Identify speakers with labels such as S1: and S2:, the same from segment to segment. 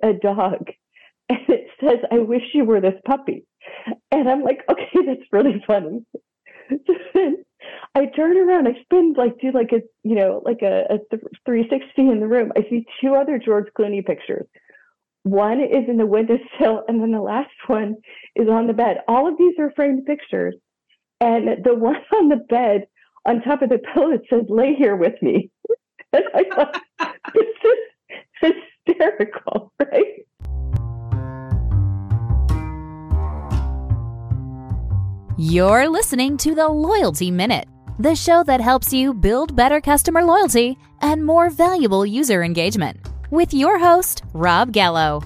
S1: a dog and it says, "I wish you were this puppy." And I'm like, okay, that's really funny. So then I turn around, I spin, like, do like a, like a 360 in the room. I see two other George Clooney pictures. One is in the windowsill, and then the last one is on the bed. All of these are framed pictures. And the one on the bed, on top of the pillow, it says, "Lay here with me." And I thought, this is hysterical, right?
S2: You're listening to the Loyalty Minute, the show that helps you build better customer loyalty and more valuable user engagement, with your host, Rob Gallo.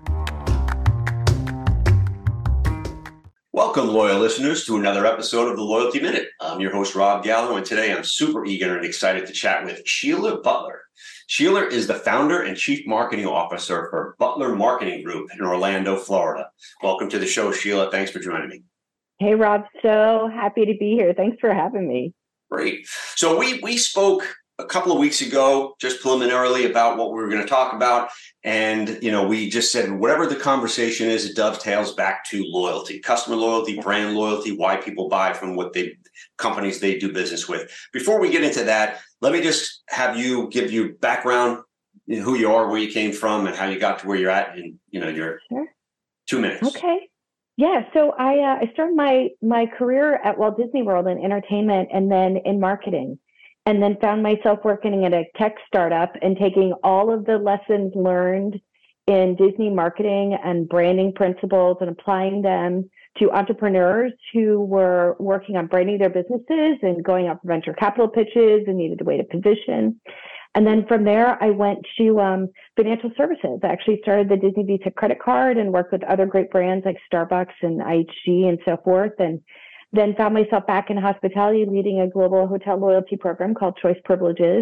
S3: Welcome, loyal listeners, to another episode of the Loyalty Minute. I'm your host, Rob Gallo, and today I'm super eager and excited to chat with Sheila Butler. Sheila is the founder and chief marketing officer for Butler Marketing Group in Orlando, Florida. Welcome to the show, Sheila. Thanks for joining me.
S1: Hey, Rob. So happy to be here. Thanks for having me.
S3: Great. So we spoke a couple of weeks ago, just preliminarily, about what we were going to talk about. And, we just said whatever the conversation is, it dovetails back to loyalty, customer loyalty, brand loyalty, why people buy from companies they do business with. Before we get into that, let me just have you give you background, who you are, where you came from, and how you got to where you're at in, your 2 minutes.
S1: Okay. Yeah. So I started my career at Walt Disney World in entertainment and then in marketing, and then found myself working at a tech startup and taking all of the lessons learned in Disney marketing and branding principles and applying them to entrepreneurs who were working on branding their businesses and going out for venture capital pitches and needed a way to position. And then from there, I went to financial services. I actually started the Disney Visa credit card and worked with other great brands like Starbucks and IHG and so forth. And then found myself back in hospitality, leading a global hotel loyalty program called Choice Privileges,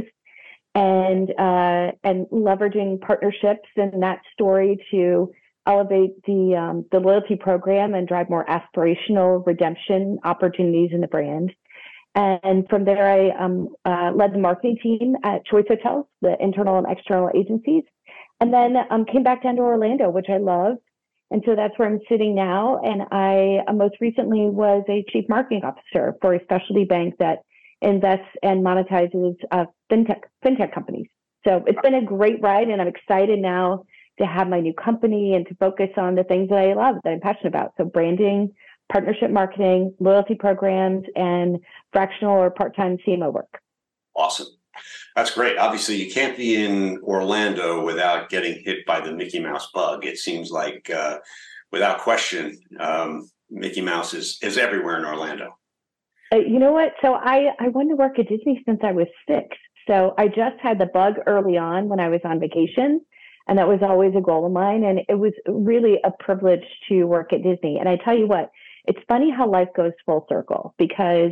S1: and leveraging partnerships and that story to elevate the loyalty program and drive more aspirational redemption opportunities in the brand. And from there, I led the marketing team at Choice Hotels, the internal and external agencies, and then came back down to Orlando, which I love. And so that's where I'm sitting now. And I most recently was a chief marketing officer for a specialty bank that invests and monetizes fintech companies. So it's been a great ride, and I'm excited now to have my new company and to focus on the things that I love, that I'm passionate about. So branding, partnership marketing, loyalty programs, and fractional or part-time CMO work.
S3: Awesome. That's great. Obviously, you can't be in Orlando without getting hit by the Mickey Mouse bug. It seems like, without question, Mickey Mouse is everywhere in Orlando.
S1: You know what? So I wanted to work at Disney since I was 6. So I just had the bug early on when I was on vacation. And that was always a goal of mine. And it was really a privilege to work at Disney. And I tell you what, it's funny how life goes full circle, because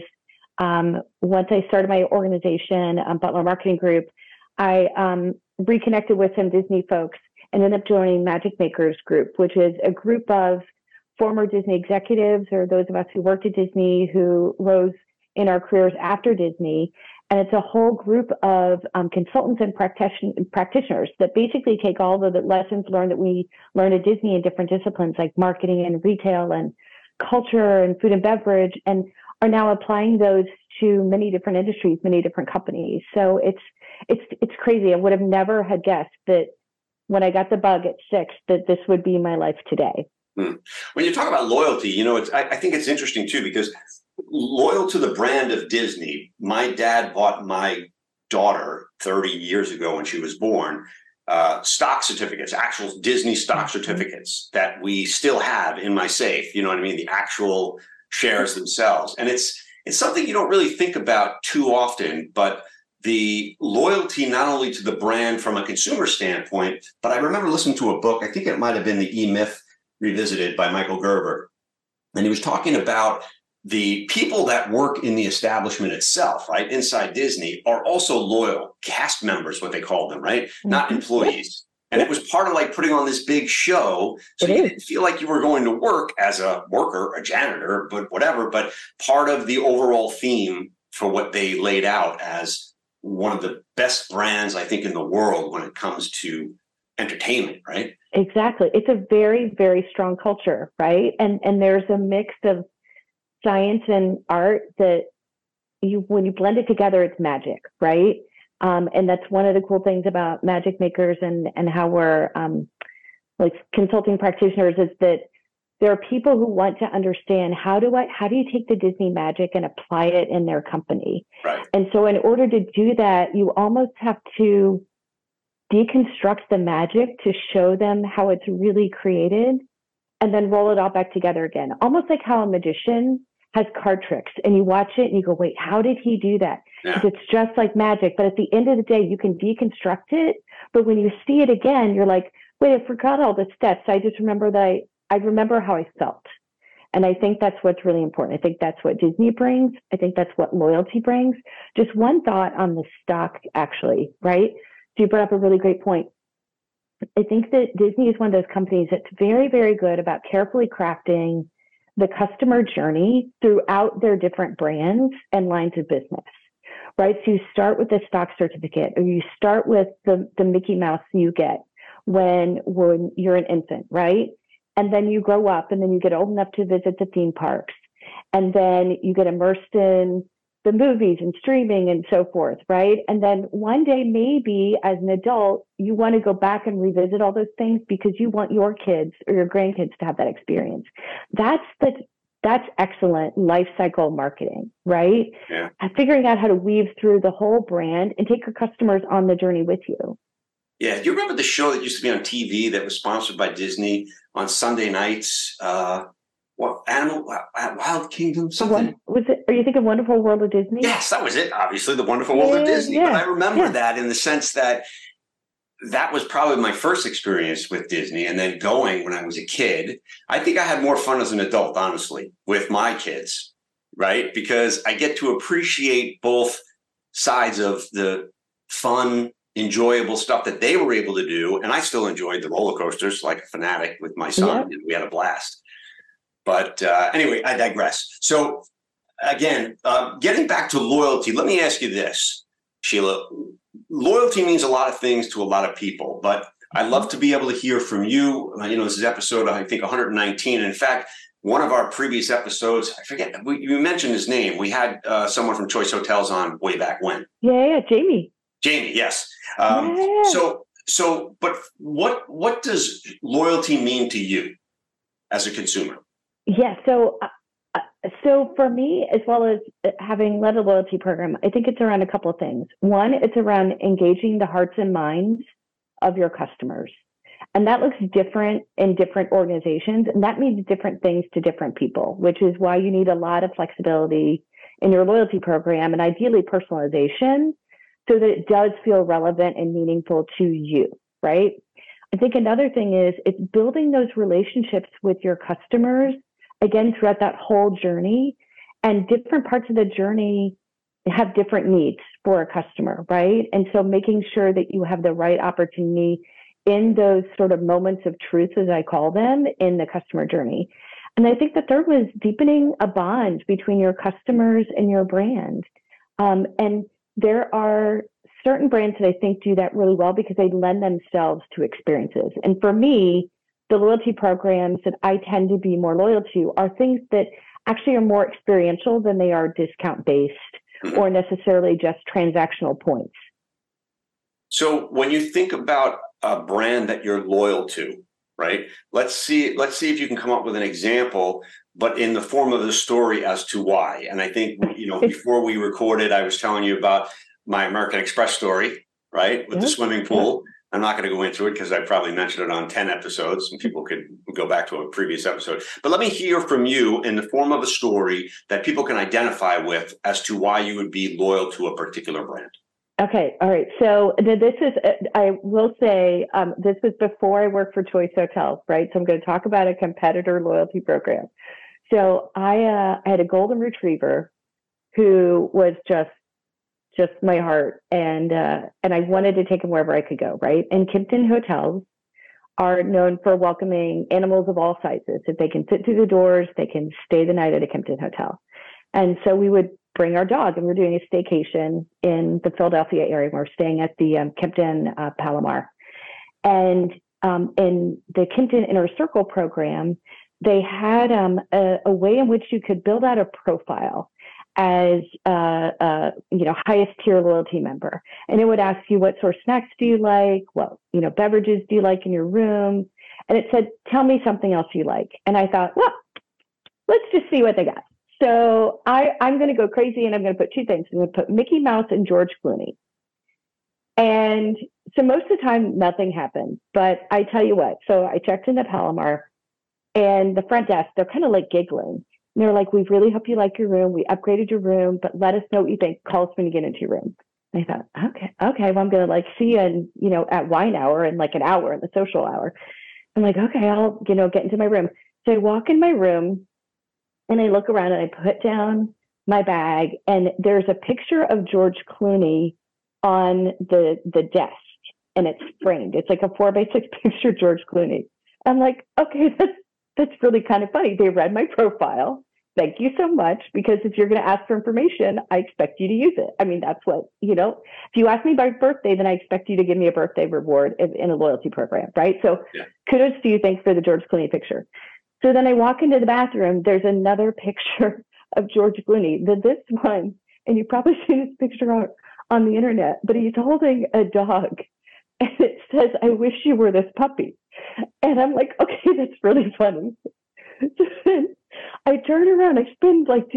S1: once I started my organization, Butler Marketing Group, I reconnected with some Disney folks and ended up joining Magic Makers Group, which is a group of former Disney executives, or those of us who worked at Disney who rose in our careers after Disney. And it's a whole group of consultants and practitioners that basically take all the lessons learned that we learned at Disney in different disciplines like marketing and retail and culture and food and beverage, and are now applying those to many different industries, many different companies. So it's crazy. I would have never had guessed that when I got the bug at 6, that this would be my life today.
S3: When you talk about loyalty, I think it's interesting too, because loyal to the brand of Disney, my dad bought my daughter 30 years ago when she was born, stock certificates, actual Disney stock certificates that we still have in my safe. You know what I mean? The actual shares themselves. And it's something you don't really think about too often, but the loyalty not only to the brand from a consumer standpoint, but I remember listening to a book, I think it might have been The E-Myth Revisited by Michael Gerber. And he was talking about the people that work in the establishment itself, right, inside Disney, are also loyal cast members, what they call them, right? Mm-hmm. Not employees. And it was part of like putting on this big show. So you didn't feel like you were going to work as a worker, a janitor, but whatever, but part of the overall theme for what they laid out as one of the best brands, I think, in the world when it comes to entertainment, right?
S1: Exactly. It's a very, very strong culture, right? And there's a mix of science and art that when you blend it together, it's magic, right? And that's one of the cool things about magic makers and how we're like consulting practitioners is that there are people who want to understand how do you take the Disney magic and apply it in their company?
S3: Right.
S1: And so in order to do that, you almost have to deconstruct the magic to show them how it's really created and then roll it all back together again. Almost like how a magician has card tricks and you watch it and you go, wait, how did he do that? Because it's just like magic. But at the end of the day, you can deconstruct it. But when you see it again, you're like, wait, I forgot all the steps. I just remember that I remember how I felt. And I think that's what's really important. I think that's what Disney brings. I think that's what loyalty brings. Just one thought on the stock, actually, right? So you brought up a really great point. I think that Disney is one of those companies that's very, very good about carefully crafting the customer journey throughout their different brands and lines of business, right? So you start with the stock certificate, or you start with the Mickey Mouse you get when you're an infant, right? And then you grow up and then you get old enough to visit the theme parks. And then you get immersed in the movies and streaming and so forth, right? And then one day, maybe as an adult, you want to go back and revisit all those things because you want your kids or your grandkids to have that experience. That's excellent life cycle marketing, right?
S3: Yeah.
S1: And figuring out how to weave through the whole brand and take your customers on the journey with you.
S3: Yeah. Do you remember the show that used to be on TV that was sponsored by Disney on Sunday nights? Wild Kingdom, something.
S1: Was it? Are you thinking Wonderful World of Disney?
S3: Yes, that was it. Obviously, the Wonderful World of Disney.
S1: Yeah,
S3: but I remember that in the sense that was probably my first experience with Disney. And then going when I was a kid, I think I had more fun as an adult, honestly, with my kids, right? Because I get to appreciate both sides of the fun, enjoyable stuff that they were able to do. And I still enjoyed the roller coasters like a fanatic with my son. And we had a blast. But anyway, I digress. So again, getting back to loyalty, let me ask you this, Sheila. Loyalty means a lot of things to a lot of people, but I'd love to be able to hear from you. This is episode, I think, 119. And in fact, one of our previous episodes, I forget, you mentioned his name. We had someone from Choice Hotels on way back when.
S1: Yeah, Jamie.
S3: Jamie, yes. But what does loyalty mean to you as a consumer?
S1: Yeah. So for me, as well as having led a loyalty program, I think it's around a couple of things. One, it's around engaging the hearts and minds of your customers. And that looks different in different organizations. And that means different things to different people, which is why you need a lot of flexibility in your loyalty program and ideally personalization so that it does feel relevant and meaningful to you, right? I think another thing is it's building those relationships with your customers again, throughout that whole journey, and different parts of the journey have different needs for a customer, right? And so making sure that you have the right opportunity in those sort of moments of truth, as I call them, in the customer journey. And I think the third was deepening a bond between your customers and your brand. And there are certain brands that I think do that really well because they lend themselves to experiences. And for me, the loyalty programs that I tend to be more loyal to are things that actually are more experiential than they are discount-based or necessarily just transactional points.
S3: So when you think about a brand that you're loyal to, right? Let's see if you can come up with an example, but in the form of a story as to why. And I think, before we recorded, I was telling you about my American Express story, right? With the swimming pool. I'm not going to go into it because I probably mentioned it on 10 episodes and people could go back to a previous episode. But let me hear from you in the form of a story that people can identify with as to why you would be loyal to a particular brand.
S1: Okay. All right. So this is, I will say, this was before I worked for Choice Hotels, right? So I'm going to talk about a competitor loyalty program. So I had a golden retriever who was just my heart. And I wanted to take him wherever I could go, right? And Kimpton Hotels are known for welcoming animals of all sizes. If they can fit through the doors, they can stay the night at a Kimpton Hotel. And so we would bring our dog, and we're doing a staycation in the Philadelphia area. We're staying at the Kimpton Palomar. And in the Kimpton Inner Circle program, they had a way in which you could build out a profile as highest tier loyalty member. And it would ask you, what sort of snacks do you like? What, beverages do you like in your room? And it said, tell me something else you like. And I thought, well, let's just see what they got. So I'm going to go crazy, and I'm going to put two things. I'm going to put Mickey Mouse and George Clooney. And so most of the time, nothing happened. But I tell you what, so I checked into Palomar, and the front desk, they're kind of like giggling. And they're like, we really hope you like your room. We upgraded your room, but let us know what you think. Call us when you get into your room. And I thought, okay, well, I'm going to see you at wine hour in like an hour, in the social hour. I'm like, okay, I'll, get into my room. So I walk in my room, and I look around, and I put down my bag, and there's a picture of George Clooney on the desk, and it's framed. It's like a 4x6 picture of George Clooney. I'm like, okay, that's really kind of funny. They read my profile. Thank you so much, because if you're going to ask for information, I expect you to use it. I mean, that's what, if you ask me by birthday, then I expect you to give me a birthday reward in a loyalty program, right? So kudos to you. Thanks for the George Clooney picture. So then I walk into the bathroom. There's another picture of George Clooney. This one, and you've probably seen this picture on the internet, but he's holding a dog, and it says, I wish you were this puppy. And I'm like, okay, that's really funny. So then I turn around, I spin, do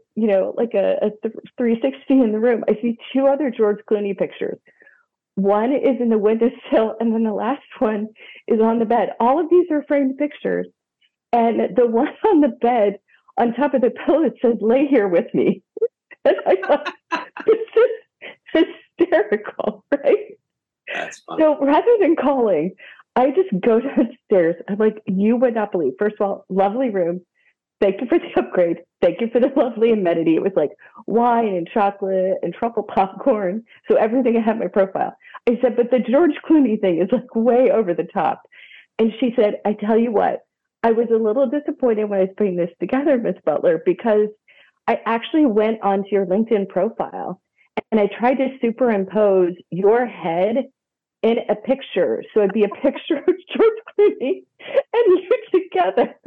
S1: a 360 in the room. I see two other George Clooney pictures. One is in the windowsill, and then the last one is on the bed. All of these are framed pictures. And the one on the bed, on top of the pillow, it says, lay here with me. And I thought, this is hysterical, right?
S3: That's funny.
S1: So rather than calling, I just go downstairs. I'm like, you would not believe. First of all, lovely room. Thank you for the upgrade. Thank you for the lovely amenity. It was like wine and chocolate and truffle popcorn. So everything I had in my profile. I said, but the George Clooney thing is like way over the top. And she said, I tell you what, I was a little disappointed when I was putting this together, Miss Butler, because I actually went onto your LinkedIn profile and I tried to superimpose your head in a picture. So it'd be a picture of George Clooney and you together.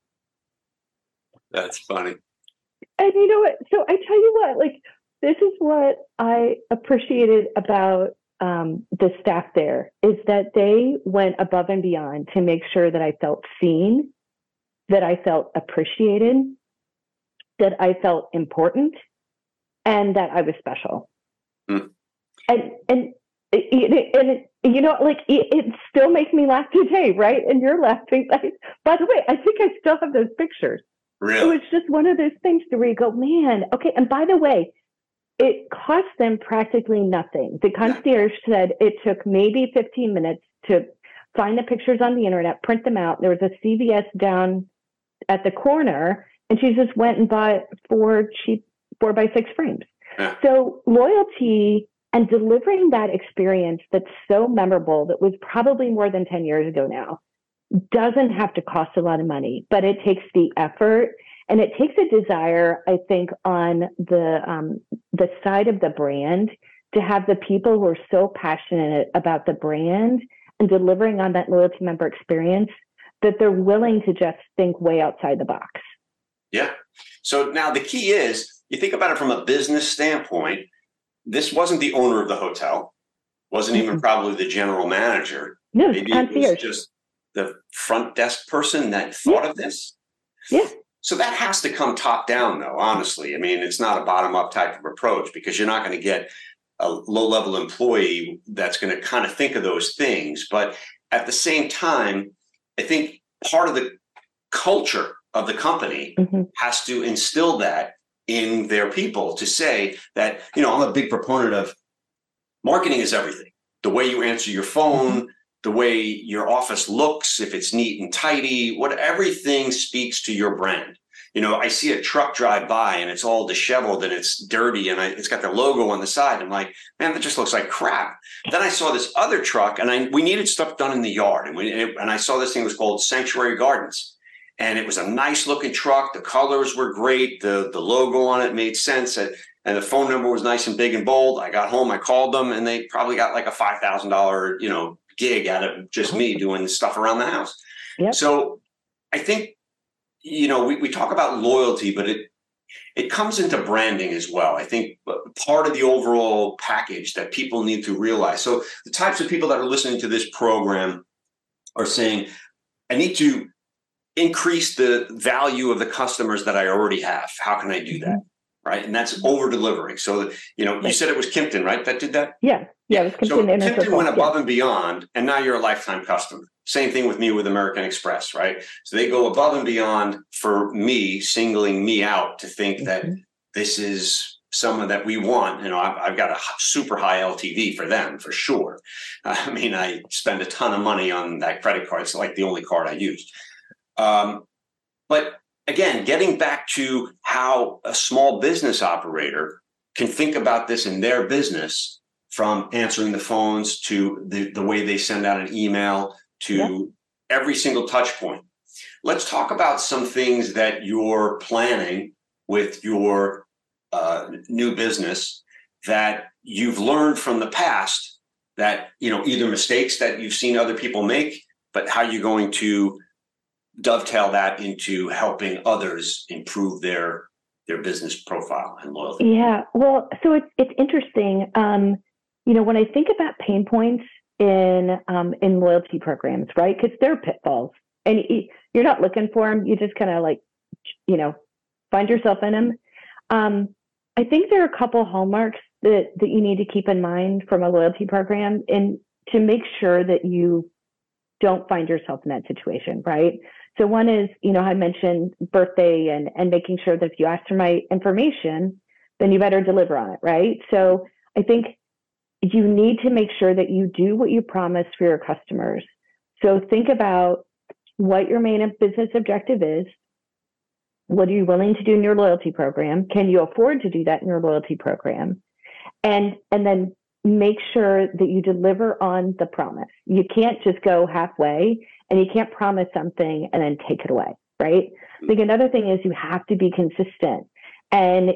S3: That's funny.
S1: And you know what? So I tell you what, this is what I appreciated about the staff there, is that they went above and beyond to make sure that I felt seen, that I felt appreciated, that I felt important, and that I was special. And it still makes me laugh today, right? And you're laughing. By the way, I think I still have those pictures.
S3: Really?
S1: It was just one of those things where you go, man, okay. And by the way, it cost them practically nothing. The concierge said it took maybe 15 minutes to find the pictures on the internet, print them out. There was a CVS down at the corner, and she just went and bought 4 cheap 4x6 frames.
S3: Yeah.
S1: So loyalty and delivering that experience that's so memorable, that was probably more than 10 years ago now, doesn't have to cost a lot of money, but it takes the effort, and it takes a desire, I think, on the side of the brand, to have the people who are so passionate about the brand and delivering on that loyalty member experience that they're willing to just think way outside the box.
S3: Yeah. So now the key is, you think about it from a business standpoint, this wasn't the owner of the hotel, wasn't even probably the general manager.
S1: No,
S3: maybe it was just the front desk person that thought of this.
S1: Yeah.
S3: So that has to come top down, though, honestly. I mean, it's not a bottom up type of approach, because you're not going to get a low level employee that's going to kind of think of those things. But at the same time, I think part of the culture of the company has to instill that in their people, to say that, I'm a big proponent of marketing is everything. The way you answer your phone, the way your office looks, if it's neat and tidy, everything speaks to your brand. I see a truck drive by and it's all disheveled and it's dirty and it's got their logo on the side. I'm like, man, that just looks like crap. Then I saw this other truck, and we needed stuff done in the yard. And I saw this thing was called Sanctuary Gardens. And it was a nice looking truck. The colors were great. The logo on it made sense. And the phone number was nice and big and bold. I got home, I called them, and they probably got like a $5,000, gig out of just me doing stuff around the house.
S1: Yep.
S3: So I think, we talk about loyalty, but it comes into branding as well. I think part of the overall package that people need to realize. So the types of people that are listening to this program are saying, I need to increase the value of the customers that I already have. How can I do that? Right. And that's over delivering. So, you said it was Kimpton, right? That did that?
S1: Yeah. Yeah. It was Kimpton.
S3: So Kimpton went above and beyond, and now you're a lifetime customer. Same thing with me with American Express, right? So they go above and beyond for me, singling me out to think that this is someone that we want. I've got a super high LTV for them, for sure. I mean, I spend a ton of money on that credit card. It's like the only card I use. But again, getting back to how a small business operator can think about this in their business, from answering the phones to the way they send out an email to every single touch point. Let's talk about some things that you're planning with your new business that you've learned from the past, that, either mistakes that you've seen other people make, but how you're going to dovetail that into helping others improve their business profile and loyalty.
S1: Yeah. Well, so it's interesting. When I think about pain points in loyalty programs, right? Because they're pitfalls, and you're not looking for them. You just kind of find yourself in them. I think there are a couple hallmarks that you need to keep in mind from a loyalty program, and to make sure that you don't find yourself in that situation, right? So one is, I mentioned birthday and making sure that if you ask for my information, then you better deliver on it, right? So I think you need to make sure that you do what you promise for your customers. So think about what your main business objective is. What are you willing to do in your loyalty program? Can you afford to do that in your loyalty program? And then make sure that you deliver on the promise. You can't just go halfway, and you can't promise something and then take it away, right? I think another thing is you have to be consistent. And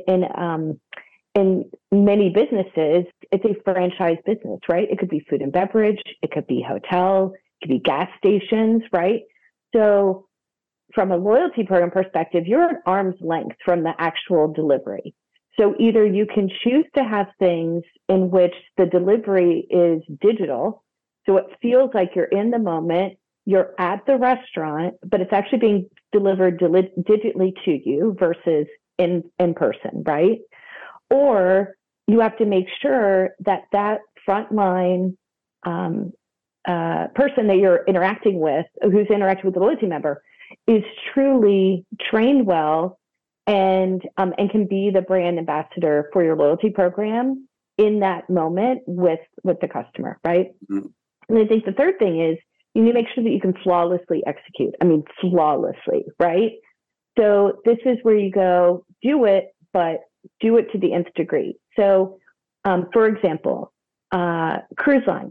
S1: in many businesses, it's a franchise business, right? It could be food and beverage, it could be hotel, it could be gas stations, right? So from a loyalty program perspective, you're at arm's length from the actual delivery. So either you can choose to have things in which the delivery is digital, so it feels like you're in the moment, you're at the restaurant, but it's actually being delivered digitally to you versus in person, right? Or you have to make sure that frontline person that you're interacting with, who's interacting with the loyalty member, is truly trained well and can be the brand ambassador for your loyalty program in that moment with the customer, right? Mm-hmm. And I think the third thing is you need to make sure that you can flawlessly execute. I mean, flawlessly, right? So this is where you go, do it, but do it to the nth degree. So, for example, cruise lines.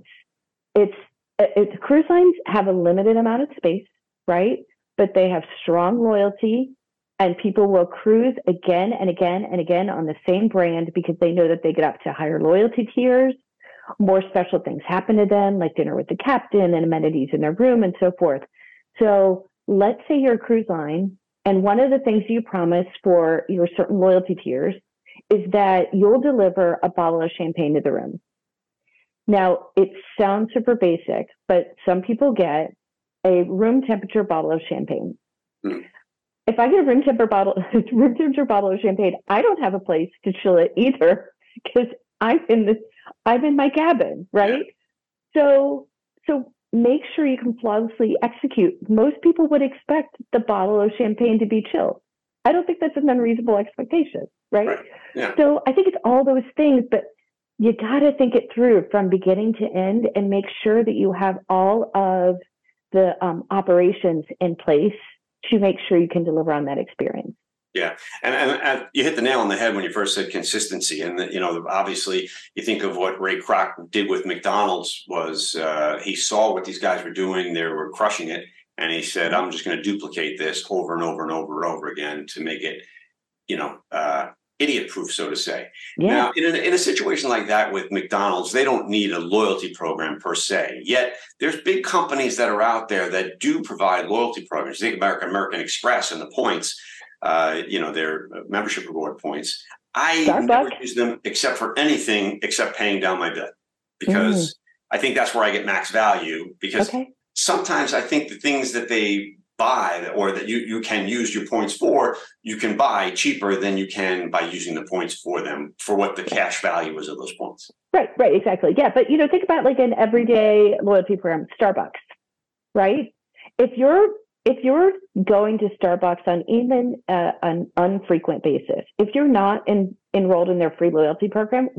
S1: Cruise lines have a limited amount of space, right? But they have strong loyalty, and people will cruise again and again and again on the same brand because they know that they get up to higher loyalty tiers. More special things happen to them, like dinner with the captain and amenities in their room and so forth. So let's say you're a cruise line, and one of the things you promise for your certain loyalty tiers is that you'll deliver a bottle of champagne to the room. Now, it sounds super basic, but some people get a room temperature bottle of champagne. Mm. If I get a room temperature bottle of champagne, I don't have a place to chill it either because I'm in my cabin, right? Yeah. So make sure you can flawlessly execute. Most people would expect the bottle of champagne to be chilled. I don't think that's an unreasonable expectation, right? Yeah. So I think it's all those things, but you got to think it through from beginning to end and make sure that you have all of the operations in place to make sure you can deliver on that experience.
S3: Yeah. And you hit the nail on the head when you first said consistency. And, obviously you think of what Ray Kroc did with McDonald's was he saw what these guys were doing. They were crushing it. And he said, I'm just going to duplicate this over and over and over and over again to make it, idiot proof, so to say.
S1: Yeah.
S3: Now, in a situation like that with McDonald's, they don't need a loyalty program per se. Yet there's big companies that are out there that do provide loyalty programs. Think American Express and the points, their membership reward points. I
S1: Starbucks.
S3: never use them except for anything except paying down my bill, because I think that's where I get max value, because sometimes I think the things that they buy or that you can use your points for, you can buy cheaper than you can by using the points for them for what the cash value is of those points.
S1: Right, exactly. Yeah, but think about like an everyday loyalty program, Starbucks, right? If you're going to Starbucks on even an unfrequent basis, if you're not enrolled in their free loyalty program,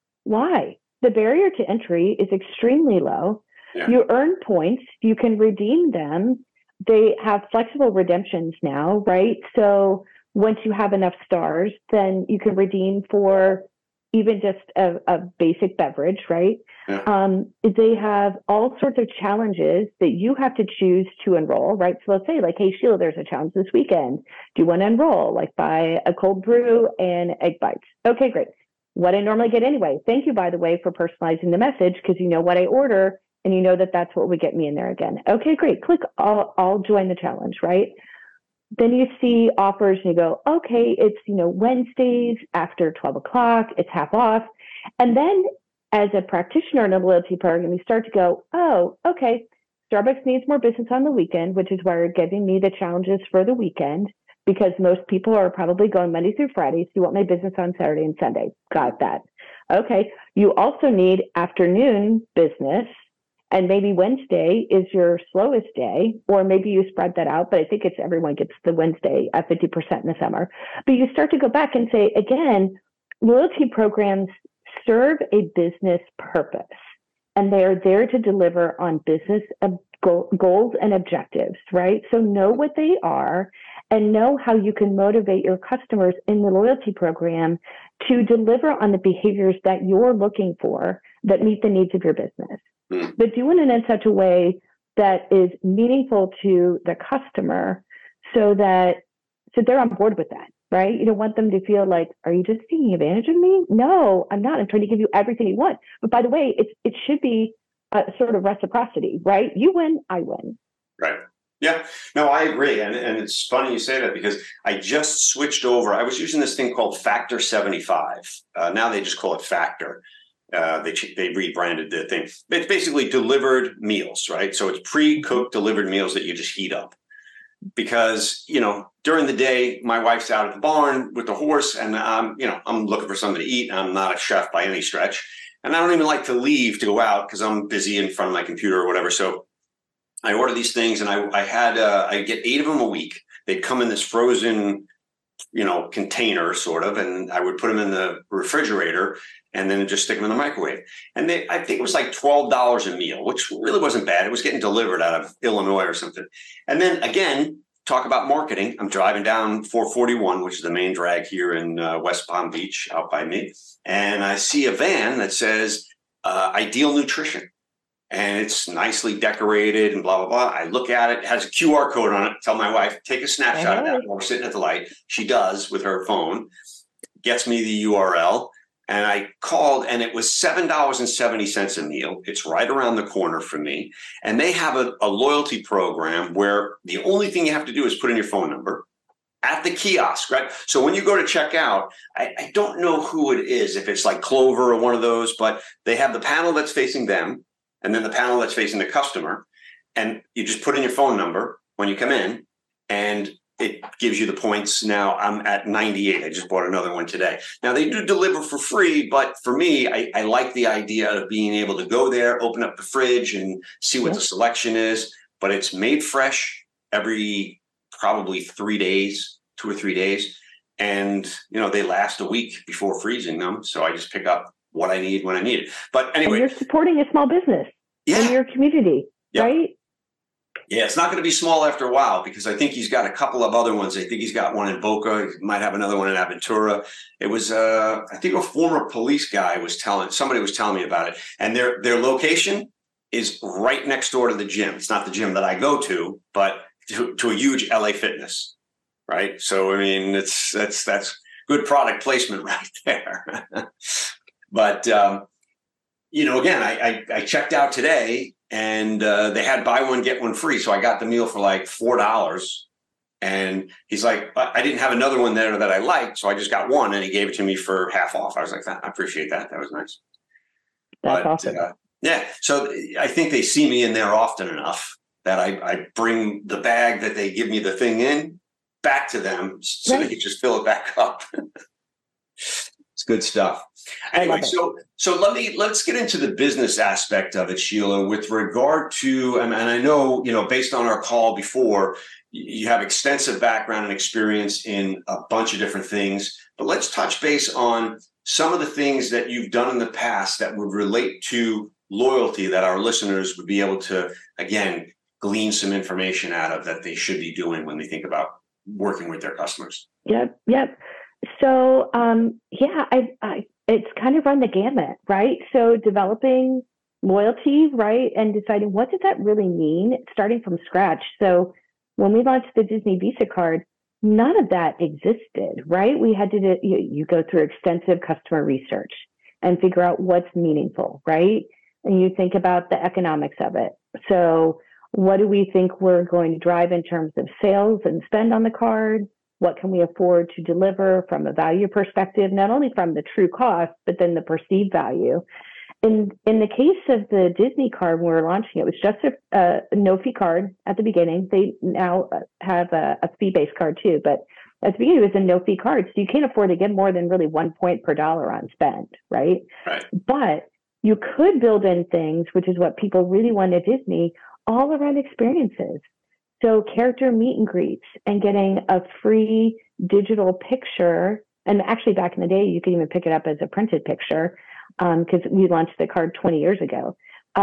S1: why? The barrier to entry is extremely low. Yeah. You earn points, you can redeem them. They have flexible redemptions now, right? So once you have enough stars, then you can redeem for even just a basic beverage, right? Yeah. They have all sorts of challenges that you have to choose to enroll, right? So let's say like, hey, Sheila, there's a challenge this weekend. Do you want to enroll? Like buy a cold brew and egg bites. Okay, great. What I normally get anyway. Thank you, by the way, for personalizing the message, because you know what I order and you know that that's what would get me in there again. Okay, great. Click, I'll join the challenge, right? Then you see offers and you go, okay, it's, Wednesdays after 12 o'clock, it's half off. And then as a practitioner in a loyalty program, you start to go, oh, okay, Starbucks needs more business on the weekend, which is why you're giving me the challenges for the weekend, because most people are probably going Monday through Friday. So you want my business on Saturday and Sunday. Got that. Okay. You also need afternoon business. And maybe Wednesday is your slowest day, or maybe you spread that out, but I think everyone gets the Wednesday at 50% in the summer. But you start to go back and say, again, loyalty programs serve a business purpose, and they are there to deliver on business goals and objectives, right? So know what they are and know how you can motivate your customers in the loyalty program to deliver on the behaviors that you're looking for that meet the needs of your business. But doing it in such a way that is meaningful to the customer so they're on board with that, right? You don't want them to feel like, are you just taking advantage of me? No, I'm not. I'm trying to give you everything you want. But by the way, it should be a sort of reciprocity, right? You win, I win.
S3: Right. Yeah, no, I agree. And it's funny you say that, because I just switched over. I was using this thing called Factor 75. Now they just call it Factor. They rebranded the thing. It's basically delivered meals, right? So it's pre-cooked delivered meals that you just heat up. Because, during the day, my wife's out at the barn with the horse, and I'm looking for something to eat. I'm not a chef by any stretch. And I don't even like to leave to go out because I'm busy in front of my computer or whatever. So I order these things, and I get 8 of them a week. They'd come in this frozen, container sort of, and I would put them in the refrigerator and then just stick them in the microwave. And I think it was like $12 a meal, which really wasn't bad. It was getting delivered out of Illinois or something. And then again, talk about marketing. I'm driving down 441, which is the main drag here in West Palm Beach out by me. And I see a van that says Ideal Nutrition. And it's nicely decorated and blah, blah, blah. I look at it. It has a QR code on it. Tell my wife, take a snapshot of that while we're sitting at the light. She does with her phone, gets me the URL. And I called, and it was $7.70 a meal. It's right around the corner from me. And they have a loyalty program where the only thing you have to do is put in your phone number at the kiosk, right? So when you go to check out, I don't know who it is, if it's like Clover or one of those, but they have the panel that's facing them, and then the panel that's facing the customer. And you just put in your phone number when you come in, and it gives you the points. Now I'm at 98. I just bought another one today. Now they do deliver for free, but for me, I like the idea of being able to go there, open up the fridge and see what the selection is. But it's made fresh every probably 3 days, 2 or 3 days. And, they last a week before freezing them. So I just pick up what I need when I need it. But anyway.
S1: And you're supporting a small business in your community, right?
S3: Yeah, it's not going to be small after a while, because I think he's got a couple of other ones. I think he's got one in Boca. He might have another one in Aventura. It was, I think a former police guy somebody was telling me about it. And their location is right next door to the gym. It's not the gym that I go to, but to a huge LA Fitness, right? So, I mean, that's good product placement right there. But, again, I checked out today and they had buy one, get one free. So I got the meal for like $4. And he's like, I didn't have another one there that I liked. So I just got one and he gave it to me for half off. I was like, I appreciate that. That was nice.
S1: That's awesome.
S3: Yeah. So I think they see me in there often enough that I bring the bag that they give me the thing in back to them so they can just fill it back up. It's good stuff. Anyway, so let's get into the business aspect of it, Sheila, with regard to, and I know, based on our call before, you have extensive background and experience in a bunch of different things, but let's touch base on some of the things that you've done in the past that would relate to loyalty that our listeners would be able to, again, glean some information out of that they should be doing when they think about working with their customers.
S1: Yep. So, it's kind of run the gamut, right? So developing loyalty, right? And deciding what does that really mean, starting from scratch. So when we launched the Disney Visa card, none of that existed, right? We had to you go through extensive customer research and figure out what's meaningful, right? And you think about the economics of it. So what do we think we're going to drive in terms of sales and spend on the card? What can we afford to deliver from a value perspective, not only from the true cost, but then the perceived value? In the case of the Disney card, when we were launching, it was just a no-fee card at the beginning. They now have a fee-based card too, but at the beginning, it was a no-fee card. So you can't afford to get more than really 1 point per dollar on spend, right? But you could build in things, which is what people really want at Disney, all around experiences. So character meet and greets and getting a free digital picture. And actually back in the day, you could even pick it up as a printed picture because we launched the card 20 years ago.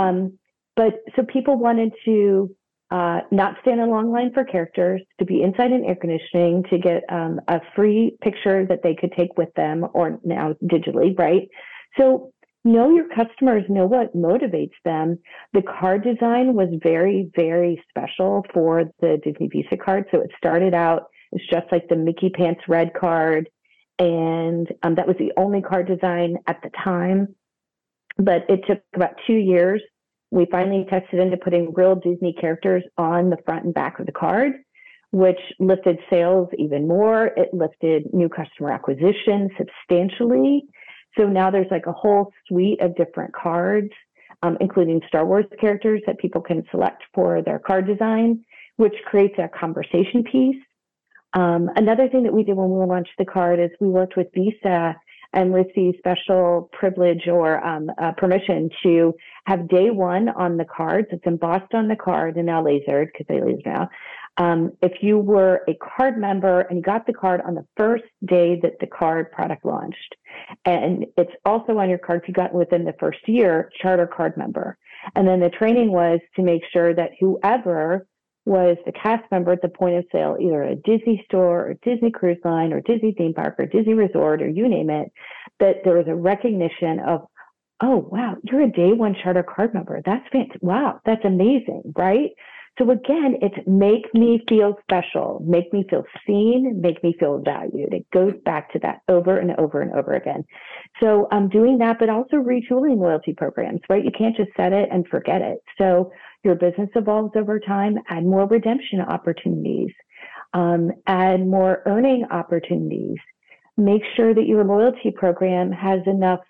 S1: But so people wanted to not stand in a long line for characters, to be inside in air conditioning, to get a free picture that they could take with them or now digitally, right? So know your customers, know what motivates them. The card design was very, very special for the Disney Visa card. So it started out, it's just like the Mickey Pants Red card. And that was the only card design at the time. But it took about 2 years. We finally tested into putting real Disney characters on the front and back of the card, which lifted sales even more. It lifted new customer acquisition substantially. So now there's like a whole suite of different cards, including Star Wars characters that people can select for their card design, which creates a conversation piece. Another thing that we did when we launched the card is we worked with Visa and received special privilege or permission to have day one on the cards. It's embossed on the card and now lasered because they laser now. If you were a card member and you got the card on the first day that the card product launched, and it's also on your card if you got within the first year, charter card member. And then the training was to make sure that whoever was the cast member at the point of sale, either a Disney store or Disney Cruise Line or Disney theme park or Disney resort or you name it, that there was a recognition of, oh, wow, you're a day one charter card member. That's fantastic. Wow, that's amazing, right? So again, it's make me feel special, make me feel seen, make me feel valued. It goes back to that over and over and over again. So I'm doing that, but also retooling loyalty programs, right? You can't just set it and forget it. So your business evolves over time, add more redemption opportunities, add more earning opportunities. Make sure that your loyalty program has enough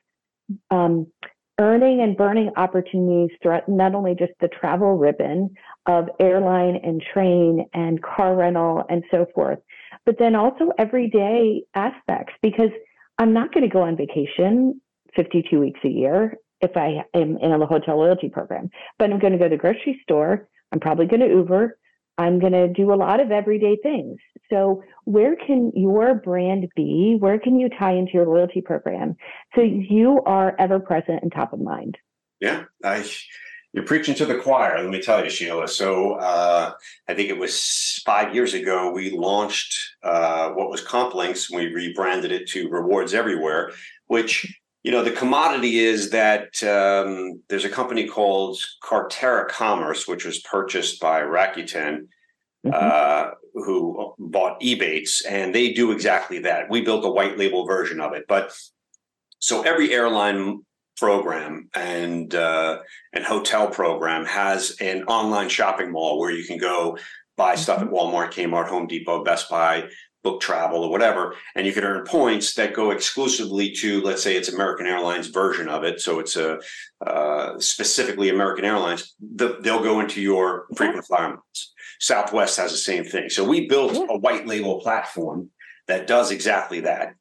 S1: earning and burning opportunities throughout not only just the travel ribbon of airline and train and car rental and so forth, but then also everyday aspects, because I'm not going to go on vacation 52 weeks a year if I am in a hotel loyalty program, but I'm going to go to the grocery store. I'm probably going to Uber. I'm going to do a lot of everyday things. So where can your brand be? Where can you tie into your loyalty program so you are ever present and top of mind?
S3: Yeah, you're preaching to the choir, let me tell you, Sheila. So I think it was 5 years ago, we launched what was CompLinks. We rebranded it to Rewards Everywhere, which, the commodity is that there's a company called Cartera Commerce, which was purchased by Rakuten, who bought Ebates, and they do exactly that. We built a white label version of it, but so every airline program and hotel program has an online shopping mall where you can go buy stuff at Walmart, Kmart, Home Depot, Best Buy, book travel or whatever, and you can earn points that go exclusively to, let's say it's American Airlines version of it, so it's a specifically American Airlines, they'll go into your frequent flyer miles. Southwest has the same thing. So we built a white label platform that does exactly that,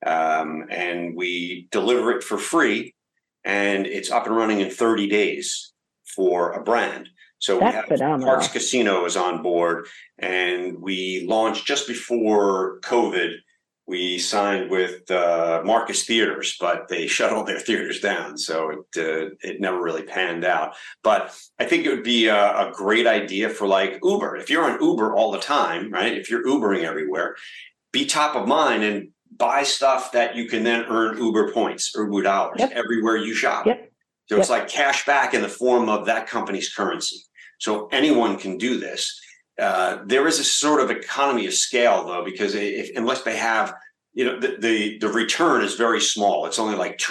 S3: and we deliver it for free, and it's up and running in 30 days for a brand. So we have Parks Casino is on board, and we launched just before COVID. We signed with Marcus Theaters, but they shut all their theaters down, so it never really panned out. But I think it would be a great idea for like Uber. If you're on Uber all the time, right? If you're Ubering everywhere, be top of mind and buy stuff that you can then earn Uber points or Uber dollars everywhere you shop. So it's like cash back in the form of that company's currency. So anyone can do this. There is a sort of economy of scale, though, because unless they have, the return is very small. It's only like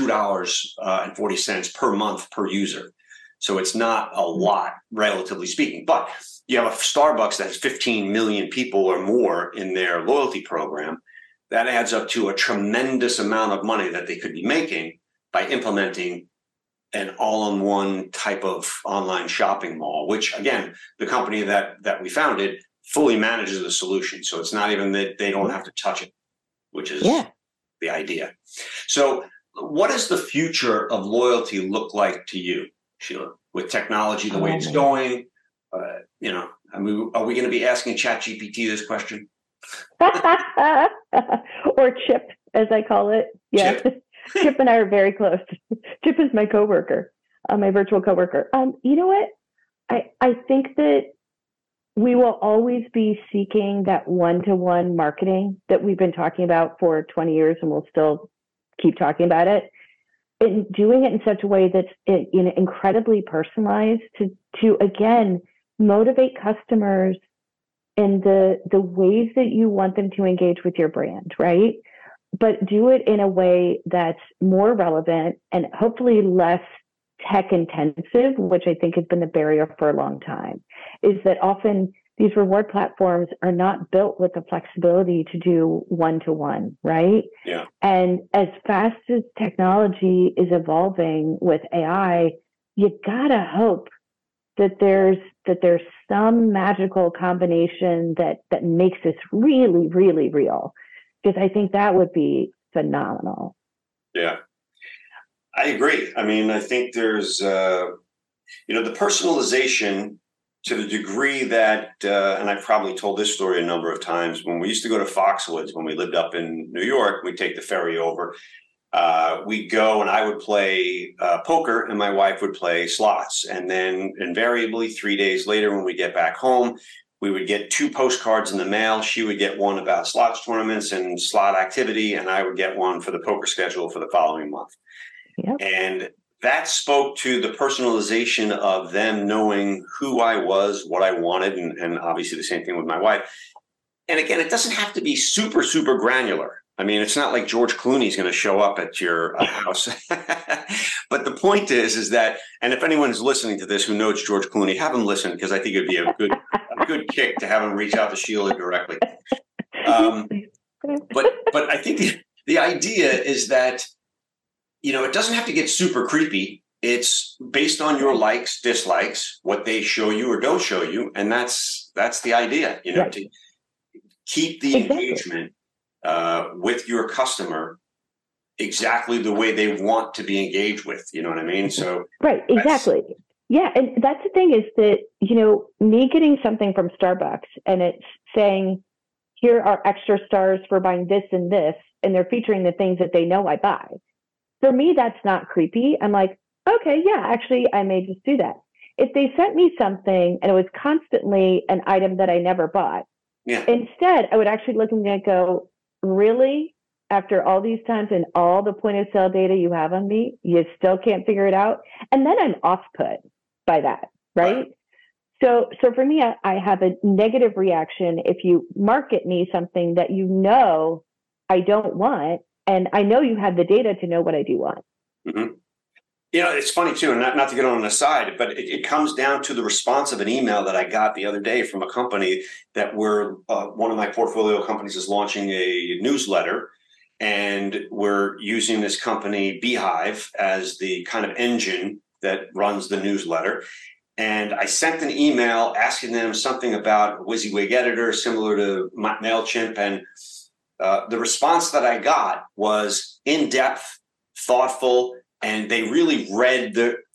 S3: $2.40 per month per user. So it's not a lot, relatively speaking. But you have a Starbucks that has 15 million people or more in their loyalty program. That adds up to a tremendous amount of money that they could be making by implementing an all-in-one type of online shopping mall, which, again, the company that we founded fully manages the solution. So it's not even that they don't have to touch it, which is the idea. So what does the future of loyalty look like to you, Sheila, with technology the way it's going? Are we going to be asking ChatGPT this question?
S1: Or Chip, as I call it. Yeah. Chip. Chip and I are very close. Chip is my coworker, my virtual coworker. You know what? I think that we will always be seeking that one-to-one marketing that we've been talking about for 20 years, and we'll still keep talking about it. And doing it in such a way that's incredibly personalized to again motivate customers in the ways that you want them to engage with your brand, right? But do it in a way that's more relevant and hopefully less tech intensive, which I think has been the barrier for a long time, is that often these reward platforms are not built with the flexibility to do one-to-one, right?
S3: Yeah.
S1: And as fast as technology is evolving with AI, you gotta hope that there's some magical combination that makes this really, really real. Because I think that would be phenomenal.
S3: Yeah, I agree. I mean, I think there's, the personalization to the degree that, and I've probably told this story a number of times, when we used to go to Foxwoods, when we lived up in New York, we'd take the ferry over. We'd go and I would play poker and my wife would play slots. And then invariably 3 days later, when we get back home, we would get 2 postcards in the mail. She would get one about slots tournaments and slot activity, and I would get one for the poker schedule for the following month.
S1: Yep.
S3: And that spoke to the personalization of them knowing who I was, what I wanted, and obviously the same thing with my wife. And again, it doesn't have to be super, super granular. I mean, it's not like George Clooney's going to show up at your house. But the point is that, and if anyone's listening to this who knows George Clooney, have him listen, because I think it'd be a good kick to have him reach out to Sheila directly. But I think the idea is that, it doesn't have to get super creepy. It's based on your likes, dislikes, what they show you or don't show you. And that's the idea,
S1: right.
S3: To keep the engagement with your customer exactly the way they want to be engaged with. You know what I mean? So
S1: right, exactly. Yeah, and that's the thing is that, me getting something from Starbucks and it's saying, here are extra stars for buying this and this, and they're featuring the things that they know I buy. For me, that's not creepy. I'm like, okay, yeah, actually, I may just do that. If they sent me something and it was constantly an item that I never bought, instead, I would actually look at it and go, really? After all these times and all the point of sale data you have on me, you still can't figure it out? And then I'm off put by that, right? So for me, I have a negative reaction if you market me something that you know I don't want, and I know you have the data to know what I do want.
S3: Mm-hmm. It's funny too, and not to get on an aside, but it comes down to the response of an email that I got the other day from a company that one of my portfolio companies is launching a newsletter, and we're using this company Beehive as the kind of engine that runs the newsletter. And I sent an email asking them something about WYSIWYG editor, similar to MailChimp, and the response that I got was in-depth, thoughtful, and they really read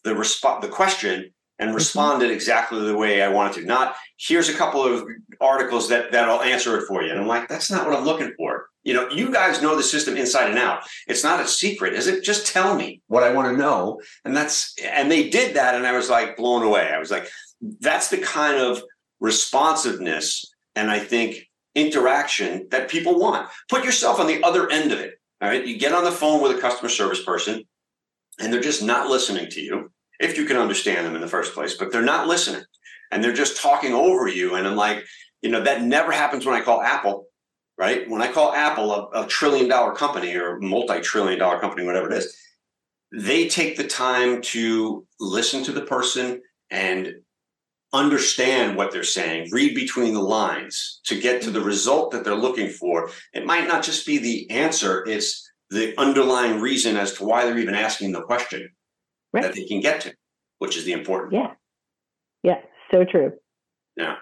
S3: the question and responded exactly the way I wanted to. Not, here's a couple of articles that'll answer it for you. And I'm like, that's not what I'm looking for. You guys know the system inside and out. It's not a secret, is it? Just tell me what I want to know. And they did that. And I was like blown away. I was like, that's the kind of responsiveness and I think interaction that people want. Put yourself on the other end of it. All right. You get on the phone with a customer service person, and they're just not listening to you, if you can understand them in the first place, but they're not listening and they're just talking over you. And I'm like, that never happens when I call Apple, right? When I call Apple, a $1 trillion company or multi-trillion dollar company, whatever it is, they take the time to listen to the person and understand what they're saying, read between the lines to get to the result that they're looking for. It might not just be the answer, it's the underlying reason as to why they're even asking the question that they can get to, which is the important
S1: part. Yeah, so true.
S3: Yeah.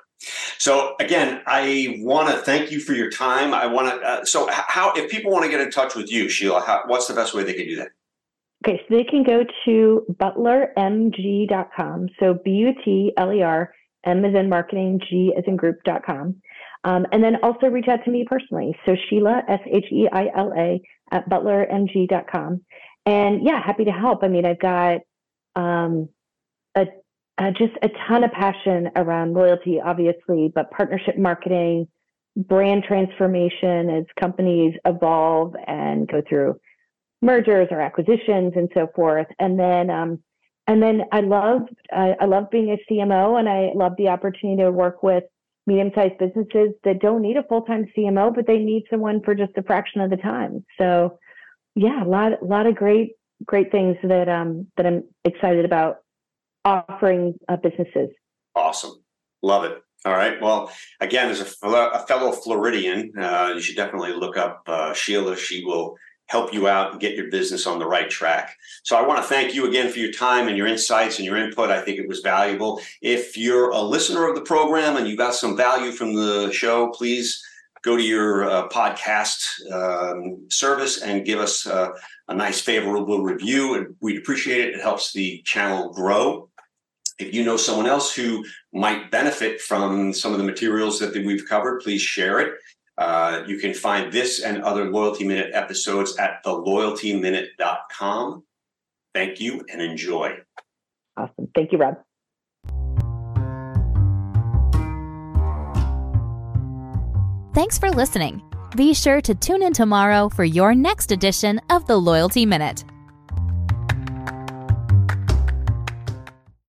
S3: So again, I want to thank you for your time. I want to, so how, if people want to get in touch with you, Sheila, what's the best way they can do that?
S1: Okay, so they can go to butlermg.com. So BUTLER, M as in marketing, G as in group.com. And then also reach out to me personally. So Sheila, SHEILA, at butlermg.com. And yeah, happy to help. I mean, I've got just a ton of passion around loyalty, obviously, but partnership marketing, brand transformation as companies evolve and go through mergers or acquisitions and so forth. And then I love being a CMO, and I love the opportunity to work with medium-sized businesses that don't need a full-time CMO, but they need someone for just a fraction of the time. So yeah, a lot of great things that I'm excited about offering businesses.
S3: Awesome. Love it. All right. Well, again, as a fellow Floridian, you should definitely look up Sheila. She will help you out and get your business on the right track. So I want to thank you again for your time and your insights and your input. I think it was valuable. If you're a listener of the program and you got some value from the show, please go to your podcast service and give us a nice favorable review. And we'd appreciate it. It helps the channel grow. If you know someone else who might benefit from some of the materials that we've covered, please share it. You can find this and other Loyalty Minute episodes at theloyaltyminute.com. Thank you and enjoy.
S1: Awesome. Thank you, Rob.
S2: Thanks for listening. Be sure to tune in tomorrow for your next edition of the Loyalty Minute.